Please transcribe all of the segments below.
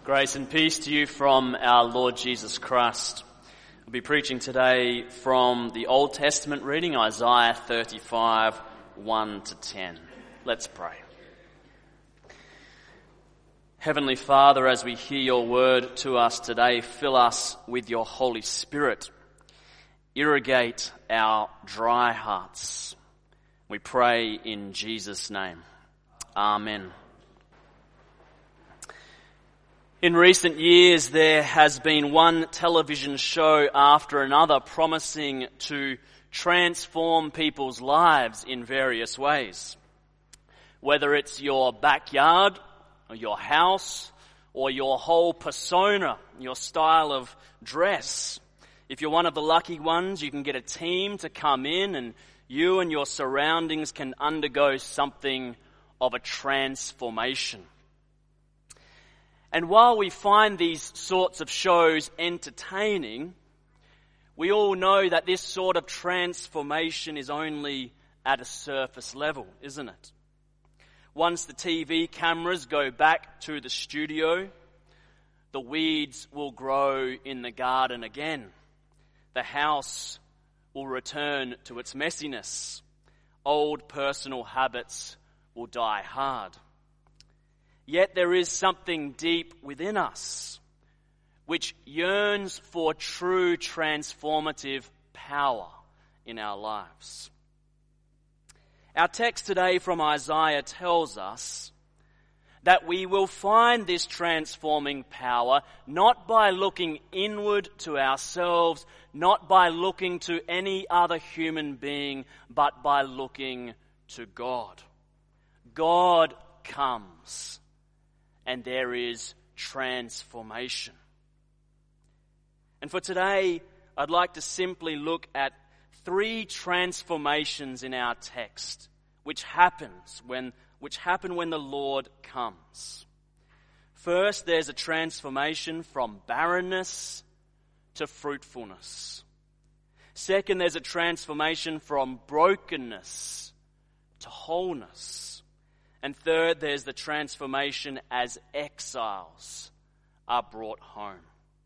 Grace and peace to you from our Lord Jesus Christ. I'll be preaching today from the Old Testament reading, Isaiah 35, 1 to 10. Let's pray. Heavenly Father, as we hear your word to us today, fill us with your Holy Spirit. Irrigate our dry hearts. We pray in Jesus' name. Amen. In recent years, there has been one television show after another promising to transform people's lives in various ways. Whether it's your backyard, or your house, or your whole persona, your style of dress. If you're one of the lucky ones, you can get a team to come in and you and your surroundings can undergo something of a transformation. And while we find these sorts of shows entertaining, we all know that this sort of transformation is only at a surface level, isn't it? Once the TV cameras go back to the studio, the weeds will grow in the garden again. The house will return to its messiness. Old personal habits will die hard. Yet there is something deep within us which yearns for true transformative power in our lives. Our text today from Isaiah tells us that we will find this transforming power not by looking inward to ourselves, not by looking to any other human being, but by looking to God. God comes. And there is transformation. And for today, I'd like to simply look at three transformations in our text, which happen when the Lord comes. First, there's a transformation from barrenness to fruitfulness. Second, there's a transformation from brokenness to wholeness. And third, there's the transformation as exiles are brought home.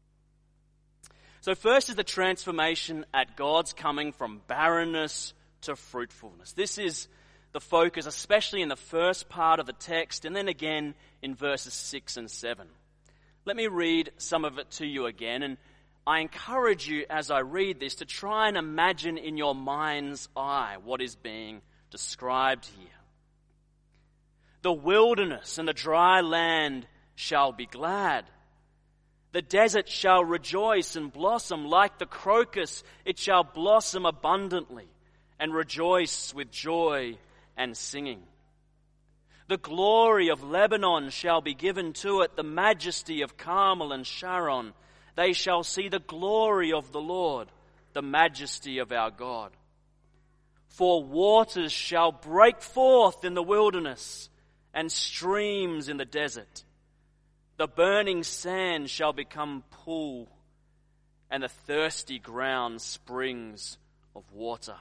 So first is the transformation at God's coming from barrenness to fruitfulness. This is the focus, especially in the first part of the text, and then again in verses 6 and 7. Let me read some of it to you again, and I encourage you as I read this to try and imagine in your mind's eye what is being described here. The wilderness and the dry land shall be glad. The desert shall rejoice and blossom like the crocus. It shall blossom abundantly and rejoice with joy and singing. The glory of Lebanon shall be given to it, the majesty of Carmel and Sharon. They shall see the glory of the Lord, the majesty of our God. For waters shall break forth in the wilderness, and streams in the desert. The burning sand shall become pool, and the thirsty ground springs of water.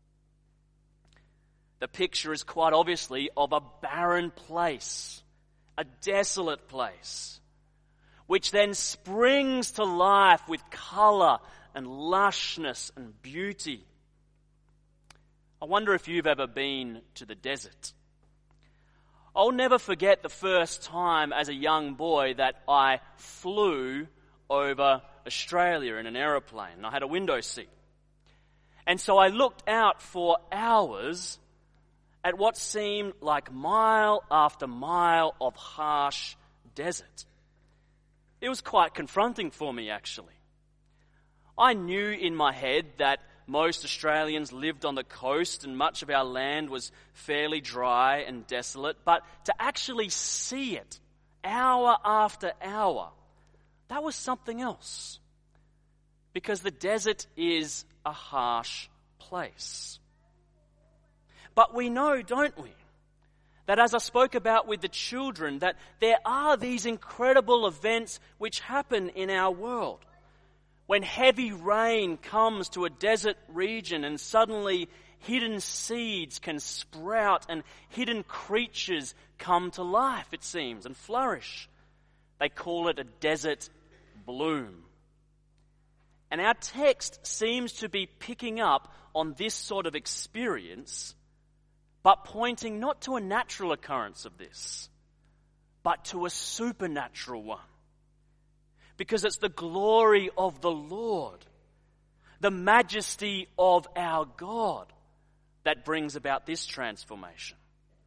The picture is quite obviously of a barren place, a desolate place, which then springs to life with colour and lushness and beauty. I wonder if you've ever been to the desert. I'll never forget the first time as a young boy that I flew over Australia in an aeroplane. I had a window seat. And so I looked out for hours at what seemed like mile after mile of harsh desert. It was quite confronting for me, actually. I knew in my head that most Australians lived on the coast and much of our land was fairly dry and desolate, but to actually see it hour after hour, that was something else. Because the desert is a harsh place. But we know, don't we, that as I spoke about with the children, that there are these incredible events which happen in our world. When heavy rain comes to a desert region and suddenly hidden seeds can sprout and hidden creatures come to life, it seems, and flourish. They call it a desert bloom. And our text seems to be picking up on this sort of experience, but pointing not to a natural occurrence of this, but to a supernatural one. Because it's the glory of the Lord, the majesty of our God, that brings about this transformation.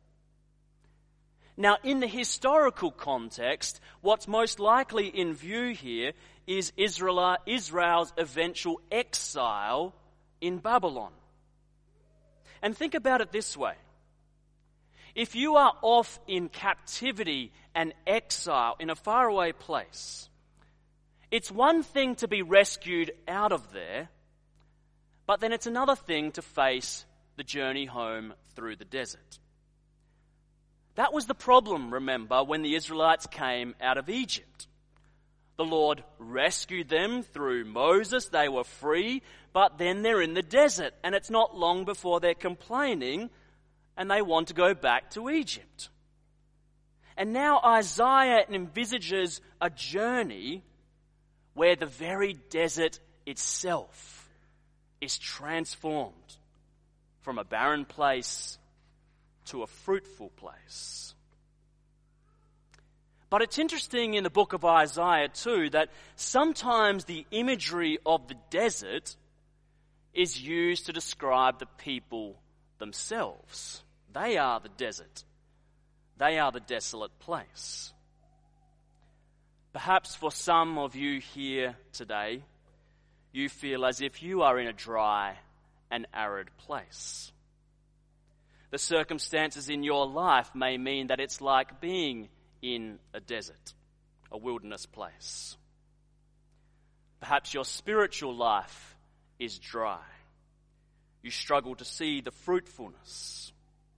Now, in the historical context, what's most likely in view here is Israel's eventual exile in Babylon. And think about it this way. If you are off in captivity and exile in a faraway place, it's one thing to be rescued out of there, but then it's another thing to face the journey home through the desert. That was the problem, remember, when the Israelites came out of Egypt. The Lord rescued them through Moses. They were free, but then they're in the desert, and it's not long before they're complaining and they want to go back to Egypt. And now Isaiah envisages a journey where the very desert itself is transformed from a barren place to a fruitful place. But it's interesting in the book of Isaiah too that sometimes the imagery of the desert is used to describe the people themselves. They are the desert. They are the desolate place. Perhaps for some of you here today, you feel as if you are in a dry and arid place. The circumstances in your life may mean that it's like being in a desert, a wilderness place. Perhaps your spiritual life is dry. You struggle to see the fruitfulness.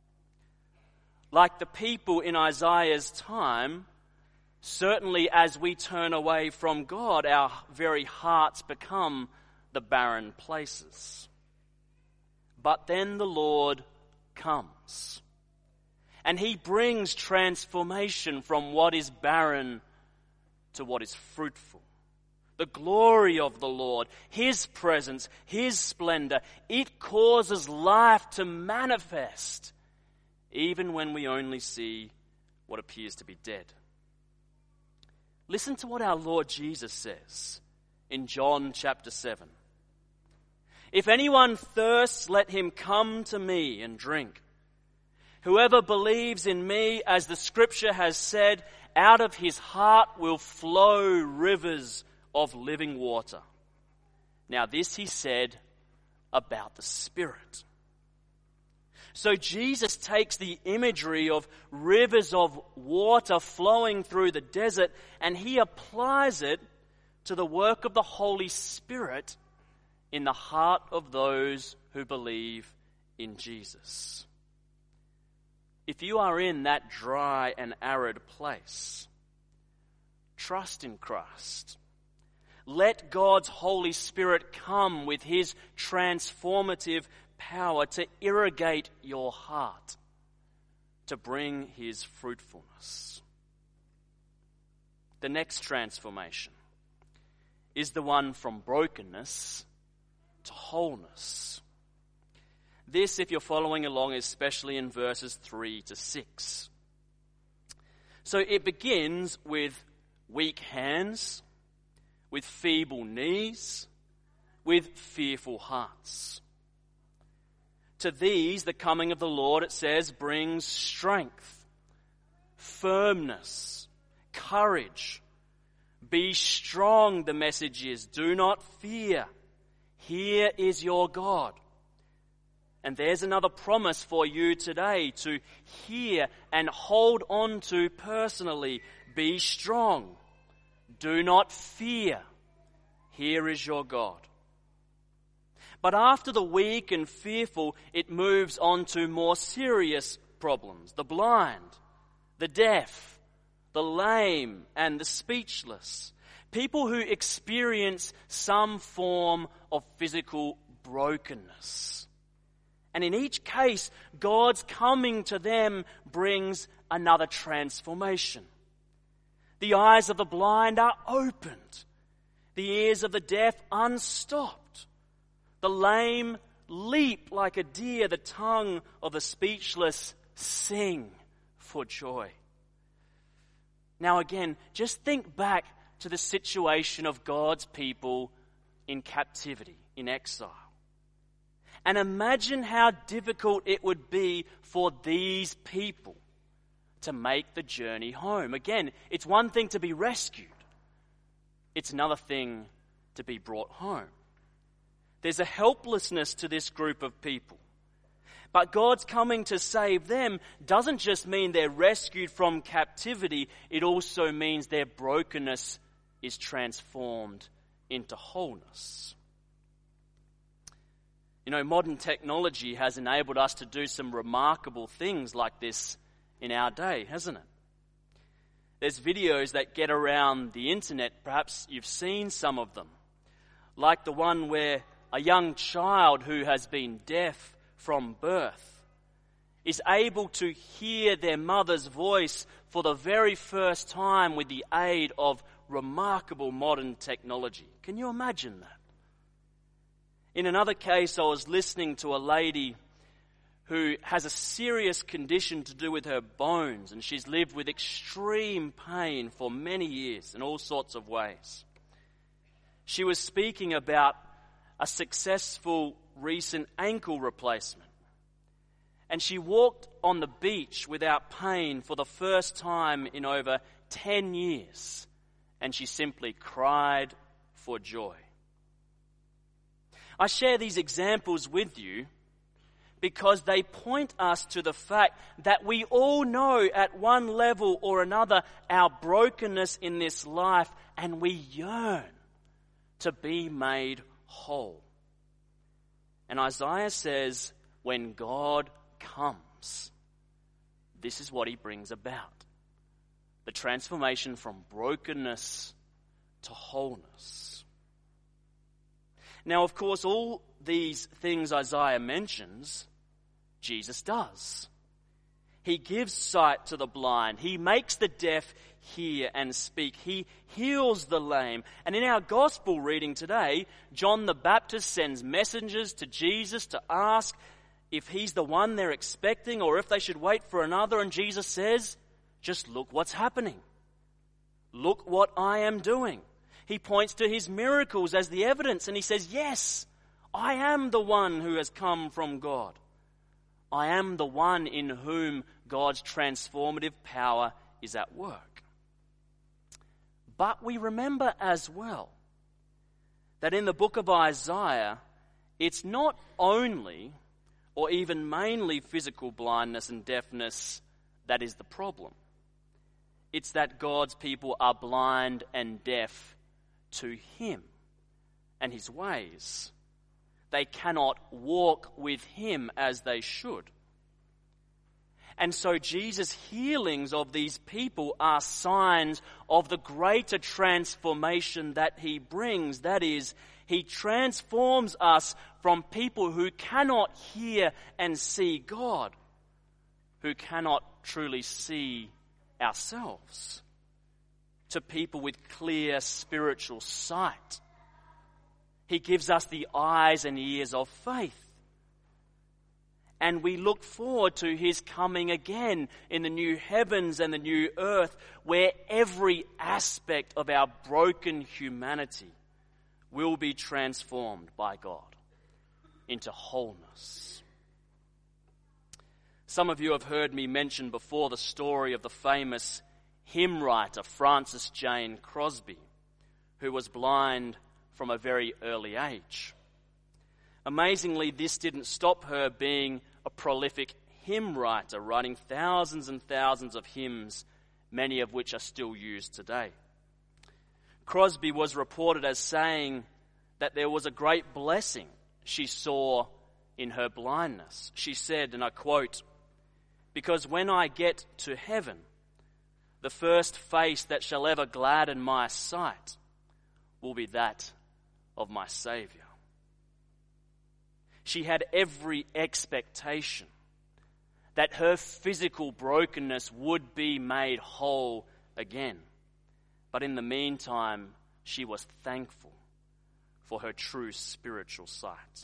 Like the people in Isaiah's time, certainly as we turn away from God, our very hearts become the barren places. But then the Lord comes, and he brings transformation from what is barren to what is fruitful. The glory of the Lord, his presence, his splendor, it causes life to manifest, even when we only see what appears to be dead. Listen to what our Lord Jesus says in John chapter 7. If anyone thirsts, let him come to me and drink. Whoever believes in me, as the scripture has said, out of his heart will flow rivers of living water. Now this he said about the Spirit. So Jesus takes the imagery of rivers of water flowing through the desert and he applies it to the work of the Holy Spirit in the heart of those who believe in Jesus. If you are in that dry and arid place, trust in Christ. Let God's Holy Spirit come with his transformative power to irrigate your heart, to bring his fruitfulness. The next transformation is the one from brokenness to wholeness. This, if you're following along, is especially in verses 3 to 6. So it begins with weak hands, with feeble knees, with fearful hearts. To these, the coming of the Lord, it says, brings strength, firmness, courage. Be strong, the message is. Do not fear. Here is your God. And there's another promise for you today to hear and hold on to personally. Be strong. Do not fear. Here is your God. But after the weak and fearful, it moves on to more serious problems. The blind, the deaf, the lame, and the speechless. People who experience some form of physical brokenness. And in each case, God's coming to them brings another transformation. The eyes of the blind are opened. The ears of the deaf unstopped. The lame leap like a deer. The tongue of the speechless sing for joy. Now again, just think back to the situation of God's people in captivity, in exile. And imagine how difficult it would be for these people to make the journey home. Again, it's one thing to be rescued. It's another thing to be brought home. There's a helplessness to this group of people. But God's coming to save them doesn't just mean they're rescued from captivity. It also means their brokenness is transformed into wholeness. You know, modern technology has enabled us to do some remarkable things like this in our day, hasn't it? There's videos that get around the internet. Perhaps you've seen some of them. Like the one where a young child who has been deaf from birth is able to hear their mother's voice for the very first time with the aid of remarkable modern technology. Can you imagine that? In another case, I was listening to a lady who has a serious condition to do with her bones, and she's lived with extreme pain for many years in all sorts of ways. She was speaking about a successful recent ankle replacement. And she walked on the beach without pain for the first time in over 10 years. And she simply cried for joy. I share these examples with you because they point us to the fact that we all know at one level or another our brokenness in this life, and we yearn to be made whole. And Isaiah says, when God comes, this is what he brings about. The transformation from brokenness to wholeness. Now, of course, all these things Isaiah mentions, Jesus does. He gives sight to the blind. He makes the deaf hear and speak. He heals the lame. And in our gospel reading today, John the Baptist sends messengers to Jesus to ask if he's the one they're expecting or if they should wait for another. And Jesus says, just look what's happening. Look what I am doing. He points to his miracles as the evidence, and he says, yes, I am the one who has come from God. I am the one in whom God's transformative power is at work. But we remember as well that in the book of Isaiah, it's not only or even mainly physical blindness and deafness that is the problem. It's that God's people are blind and deaf to him and his ways. They cannot walk with him as they should. And so Jesus' healings of these people are signs of the greater transformation that he brings. That is, he transforms us from people who cannot hear and see God, who cannot truly see ourselves, to people with clear spiritual sight. He gives us the eyes and ears of faith. And we look forward to his coming again in the new heavens and the new earth, where every aspect of our broken humanity will be transformed by God into wholeness. Some of you have heard me mention before the story of the famous hymn writer Frances Jane Crosby, who was blind from a very early age. Amazingly, this didn't stop her being a prolific hymn writer, writing thousands and thousands of hymns, many of which are still used today. Crosby was reported as saying that there was a great blessing she saw in her blindness. She said, and I quote, "Because when I get to heaven, the first face that shall ever gladden my sight will be that of my Saviour." She had every expectation that her physical brokenness would be made whole again. But in the meantime, she was thankful for her true spiritual sight.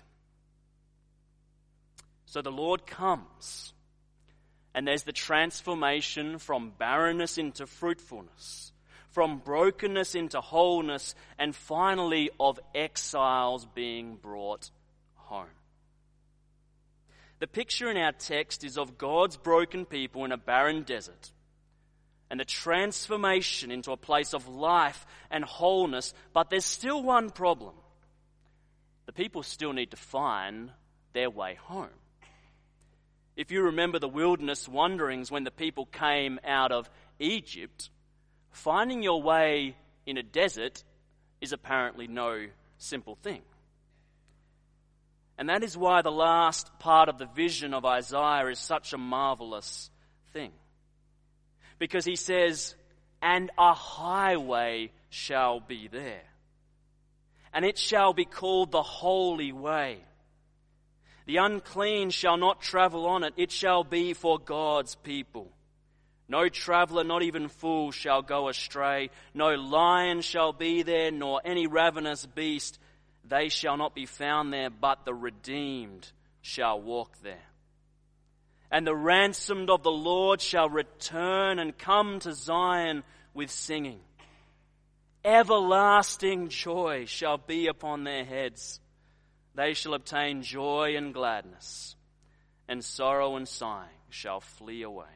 So the Lord comes, and there's the transformation from barrenness into fruitfulness, from brokenness into wholeness, and finally of exiles being brought home. The picture in our text is of God's broken people in a barren desert, and the transformation into a place of life and wholeness. But there's still one problem. The people still need to find their way home. If you remember the wilderness wanderings when the people came out of Egypt, finding your way in a desert is apparently no simple thing. And that is why the last part of the vision of Isaiah is such a marvelous thing. Because he says, "And a highway shall be there, and it shall be called the Holy Way. The unclean shall not travel on it, it shall be for God's people. No traveller, not even fool, shall go astray. No lion shall be there, nor any ravenous beast. They shall not be found there, but the redeemed shall walk there. And the ransomed of the Lord shall return and come to Zion with singing. Everlasting joy shall be upon their heads. They shall obtain joy and gladness, and sorrow and sighing shall flee away."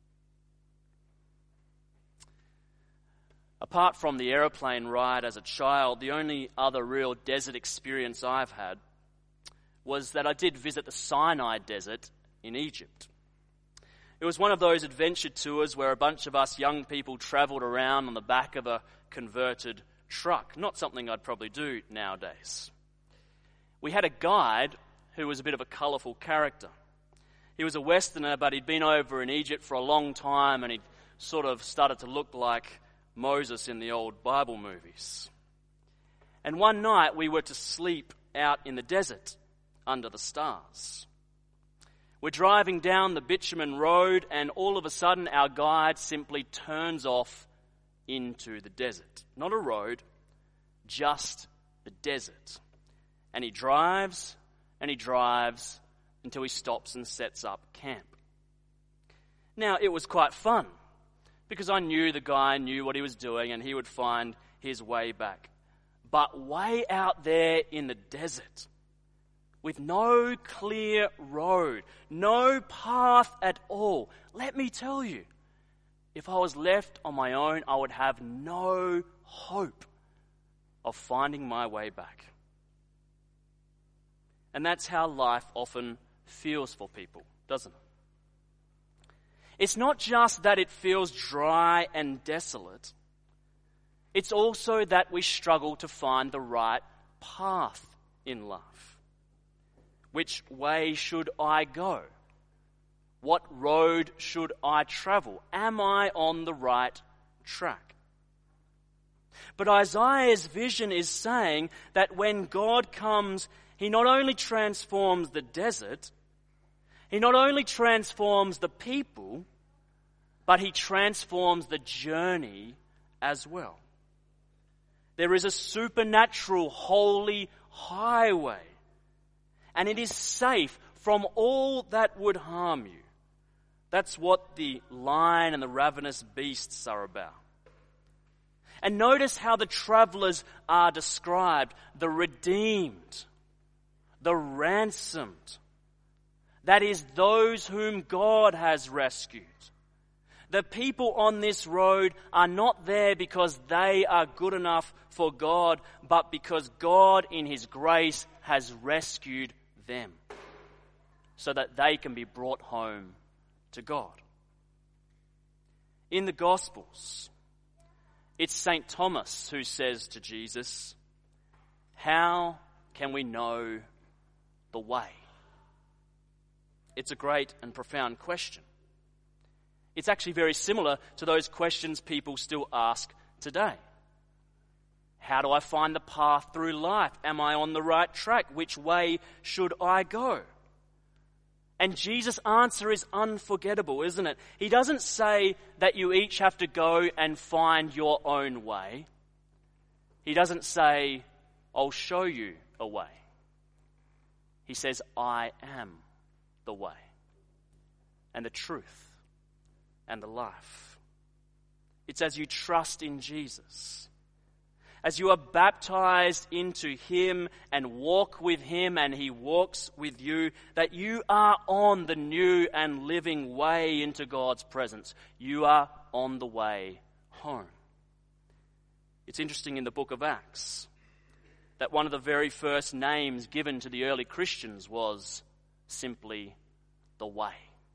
Apart from the aeroplane ride as a child, the only other real desert experience I've had was that I did visit the Sinai Desert in Egypt. It was one of those adventure tours where a bunch of us young people travelled around on the back of a converted truck. Not something I'd probably do nowadays. We had a guide who was a bit of a colourful character. He was a Westerner, but he'd been over in Egypt for a long time, and he'd sort of started to look like Moses in the old Bible movies. And one night we were to sleep out in the desert under the stars. We're driving down the bitumen road, and all of a sudden our guide simply turns off into the desert. Not a road, just the desert. And he drives until he stops and sets up camp. Now, it was quite fun, because I knew the guy knew what he was doing and he would find his way back. But way out there in the desert, with no clear road, no path at all, let me tell you, if I was left on my own, I would have no hope of finding my way back. And that's how life often feels for people, doesn't it? It's not just that it feels dry and desolate. It's also that we struggle to find the right path in life. Which way should I go? What road should I travel? Am I on the right track? But Isaiah's vision is saying that when God comes, He not only transforms the desert, He not only transforms the people, but He transforms the journey as well. There is a supernatural holy highway, and it is safe from all that would harm you. That's what the lion and the ravenous beasts are about. And notice how the travelers are described: the redeemed, the ransomed. That is, those whom God has rescued. The people on this road are not there because they are good enough for God, but because God in His grace has rescued them so that they can be brought home to God. In the Gospels, it's St. Thomas who says to Jesus, "How can we know the way?" It's a great and profound question. It's actually very similar to those questions people still ask today. How do I find the path through life? Am I on the right track? Which way should I go? And Jesus' answer is unforgettable, isn't it? He doesn't say that you each have to go and find your own way. He doesn't say, I'll show you a way. He says, I am the way and the truth and the life. It's as you trust in Jesus, as you are baptized into him and walk with him and he walks with you, that you are on the new and living way into God's presence. You are on the way home. It's interesting in the book of Acts that one of the very first names given to the early Christians was simply the way.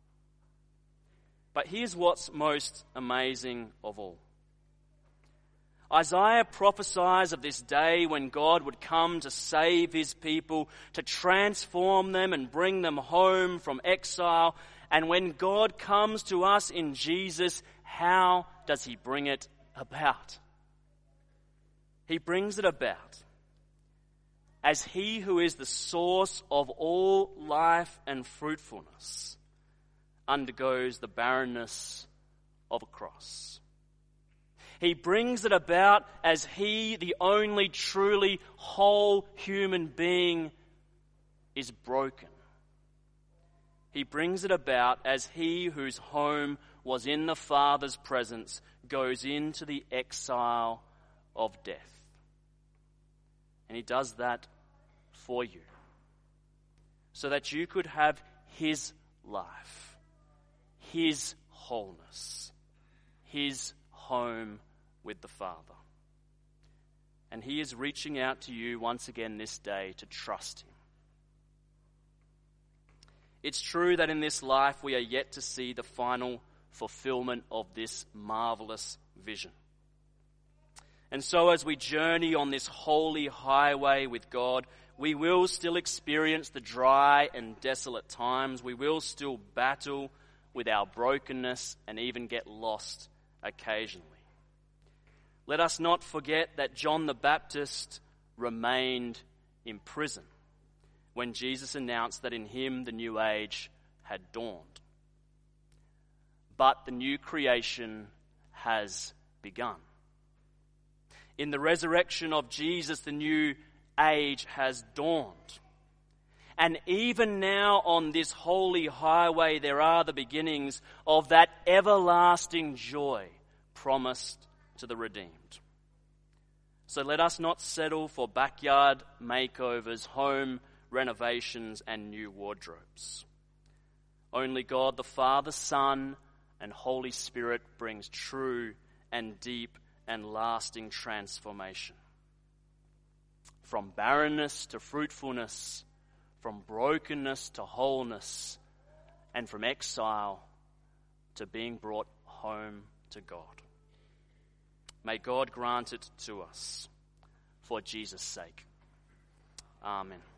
But here's what's most amazing of all. Isaiah prophesies of this day when God would come to save his people, to transform them and bring them home from exile. And when God comes to us in Jesus, how does he bring it about? He brings it about as he who is the source of all life and fruitfulness undergoes the barrenness of a cross. He brings it about as he, the only truly whole human being, is broken. He brings it about as he whose home was in the Father's presence goes into the exile of death. And he does that for you, so that you could have his life, his wholeness, his home with the Father. And he is reaching out to you once again this day to trust him. It's true that in this life we are yet to see the final fulfillment of this marvelous vision. And so as we journey on this holy highway with God, we will still experience the dry and desolate times. We will still battle with our brokenness and even get lost occasionally. Let us not forget that John the Baptist remained in prison when Jesus announced that in him the new age had dawned. But the new creation has begun. In the resurrection of Jesus, the new age has dawned. And even now on this holy highway, there are the beginnings of that everlasting joy promised to the redeemed. So let us not settle for backyard makeovers, home renovations, and new wardrobes. Only God the Father, Son, and Holy Spirit brings true and deep and lasting transformation. From barrenness to fruitfulness, from brokenness to wholeness, and from exile to being brought home to God. May God grant it to us for Jesus' sake. Amen.